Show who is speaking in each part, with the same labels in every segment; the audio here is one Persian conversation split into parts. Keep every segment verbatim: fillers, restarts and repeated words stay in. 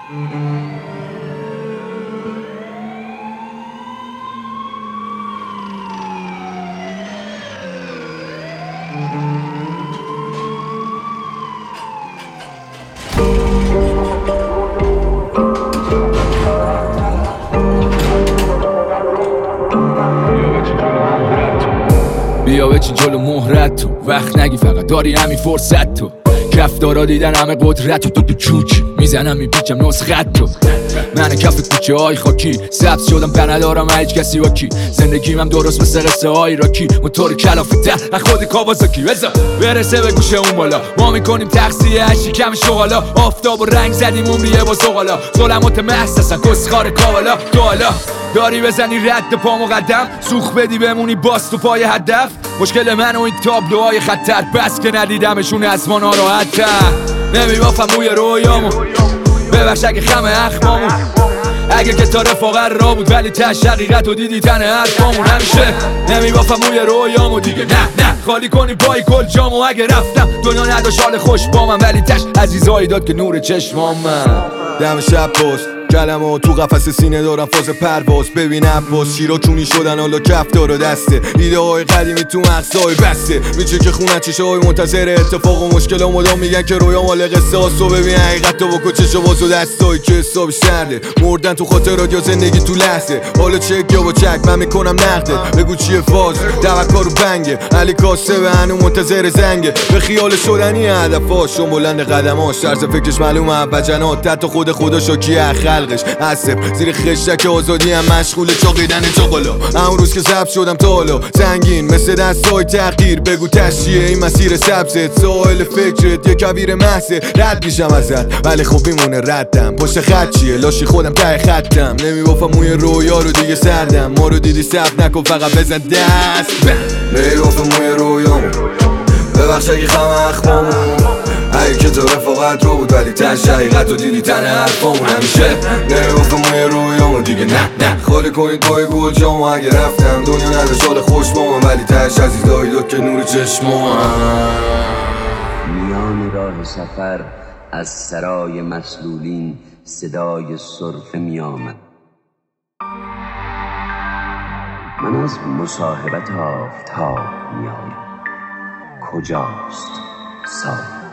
Speaker 1: بیا بچین جلو مهرت تو، وقت نگی فقط داری همین فرصت تو. کفتارا دیدن همه قدرت تو، تو چوکی میزنم میپیچم نسخت تو. من کف کوچه های خاکی سبز شدم به ندارم هیچ کسی با کی. زندگیم هم درست مثل قصه های راکی، موتور کلافته از خود کاوازاکی. بزا برسه به گوشه اون بالا، ما میکنیم تقصیه هشی کم شغالا. آفتاب و رنگ زدیم عمریه با زغالا، ظلمات محض هستن کسخار کاوالا. تو حالا داری بزنی رد پا مقدم، سوخ بدی بمونی باز تو پای هدف. مشکل من و این تابلوهای خطر، بس که ندیدمشون از ما ناراحت‌تر. نمیبافم موی رویامو، ببخش اگه خم اخمامون، اگه که تا رفاقت را بود ولی تش حقیقت و دیدی تن حرفامون. همیشه نمیبافم موی رویامو دیگه، نه نه خالی کنی پای کل جامو. اگه رفتم دنیا نداشت حال خوش با من، ولی تش عزیزایی داد که نور چشمام. من
Speaker 2: دم شب پست کلمه تو قفس سینه دارم فاز پرواز. ببین عباس شیرا کونی شدن حالا کفتار و دسته. ایده های قدیمی تو مغزهای بسته، میچه که خونه چشه های منتظر اتفاق و مشکل ها مدام میگن که رویا مال قصه هاست. و ببین حقیقت تو بکن چشه باز و دستایی که حسابش سرده. مردن تو خاطرات یا زندگی تو لحظه، حالا چک یا با چک من میکنم نقدت. بگو چیه فاز توکر و بنگه، علی کاسه به هنو منتظر زنگه. به خیال شدنی هدفاش و بلند قدماش، طرز فکرش معلومه وجنات. حتی خود خدا شاکی خلقش عصب زیر خشک آزادی هم مشغول چاقیدن چاقالا. اون روز که ضبط شدم تا حالا سنگین مثل دستای تغییر. بگو تشیه این مسیر سبزت، ساحل فکرت یه کبیر محضه. رد میشم ازت ولی خب میمونه ردم، پشت خط چیه لاشی خودم ته خطم. نمیبافم موی رویا رو دیگه سردم، ما رو دیدی ثبت نکن فقط بزن دست. نمیبافم موی رویامو، ببخش اگه خم اخمامون، اگه که تو رفاقت رو بود ولی تش حقیقت رو دیدی تن حرفامون. همیشه نمیبافم موی رویامو دیگه، نه نه خالی کنید پای گل جامو. اگه رفتم دنیا نداشت حال خوش با من، ولی تش عزیزایی داد که نور چشمام.
Speaker 3: میان راه سفر از سرای مسلولین صدای سرفه میآمد. من از مصاحبت آفتاب میآیم، کجاست سایه؟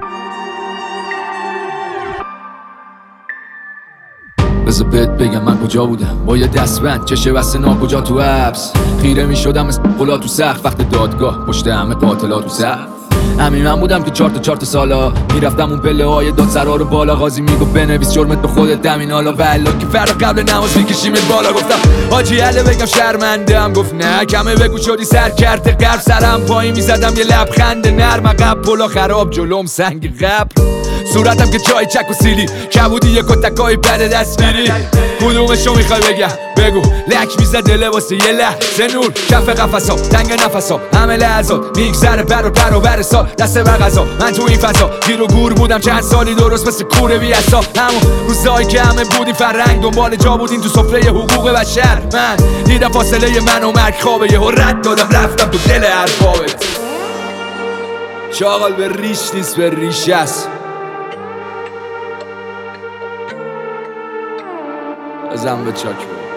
Speaker 1: بذار بهت بگم من کجا بودم با یه دستبند چشه بسته ناکجا تو حبس. خیره می شدم مثل قلا تو سقف وقت دادگاه، پشت همه قاتلات تو سقف. همین من بودم که چهار تا چهار تا سالا میرفتم اون پله های دادسرا رو بالا. قاضی میگو بنویس جرمت به خودت دمین حالا، والا که فردا قبل نماز میکشیمت بالا. گفتم حاجی عله بگم شرمندم، گفت نه کمه بگو شدی سر کرده قرب. سرم پایین میزدم یه لبخند نرم، عقب پلا خراب جلوم سنگ قبر. صورتم که جای چک و سیلی، کبودی یه کتکای بده دستگیری. کدومشو میخوای بگم بگو، لک میزده لباسه یه لحظه نور. کف قفصا تنگ نفسا همه لحظات میگذره بر و بر و بر سال. دست بر غذا من تو این فضا گیر و گور بودم چند سالی درست مثل کوره بی اصا. همون روزایی که همه بودیم فرنگ دنبال جا بودیم تو سفره حقوق بشر. من دیدم فاصله من و مرگ خوابه، یهو رد دادم رفتم تو دل حرفابت. شاغل به ریش نیست به ریش است. بزن به چاک